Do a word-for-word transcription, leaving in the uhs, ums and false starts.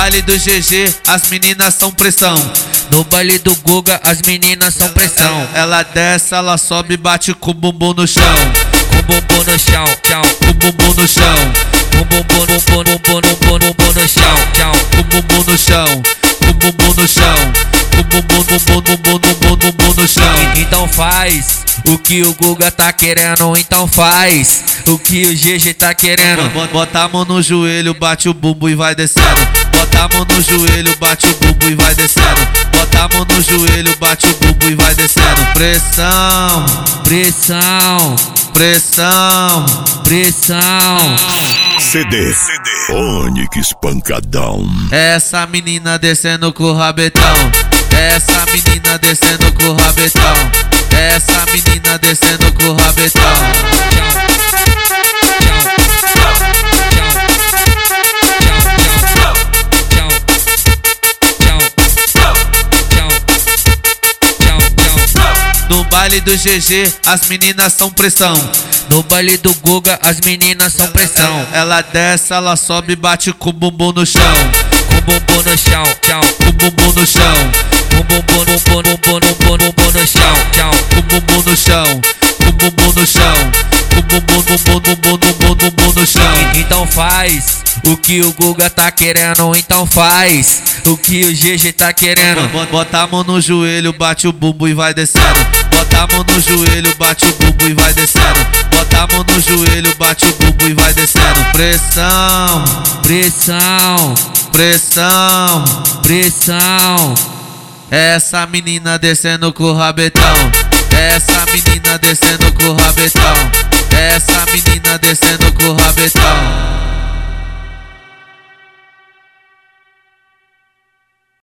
baile do G G, as meninas são pressão. No baile do Guga, as meninas são pressão. Ela desce, ela sobe, bate com o bumbum no chão. Com o bumbum no chão, tchau. Com o bumbum no chão. Com o bumbum, bumbum, bumbum, bumbum, bumbum no chão, tchau. Com o bumbum no chão. Com o bumbum no chão. Com o bumbum, bumbum, bumbum, bumbum, bumbum no chão. Então faz o que o Guga tá querendo, então faz o que o G G tá querendo. Bota a mão no joelho, bate o bumbum e vai descendo. Bota a mão no joelho, bate o bumbum e vai descendo. Bota a mão no joelho, bate o bumbum e vai descendo. Pressão, pressão, pressão, pressão. C D, C D. Onix Pancadão. Essa menina descendo com o rabetão. Essa menina descendo com o rabetão. Essa menina descendo com o rabetão. No baile do G G, as meninas são pressão. No baile do Guga, as meninas são pressão. Ela desce, ela sobe, bate com o bumbum no chão. Com o bumbum no chão, tchau. Com o bumbum no chão. Com o bumbum, bumbum, bumbum, bumbum, bumbum no chão, tchau. Com o bumbum no chão. Com o bumbum no chão. Com o bumbum, bumbum, bumbum, bumbum, bumbum no chão. Então faz o que o Guga tá querendo, então faz o que o G G tá querendo. Bota a mão no joelho, bate o bumbum e vai descendo. Bota a mão no joelho, bate o bumbum e vai descendo. Bota a mão no joelho, bate o bumbum e vai descendo. Pressão, pressão, pressão, pressão. Essa menina descendo com o rabetão. Essa menina descendo com o rabetão. Essa menina descendo com o rabetão.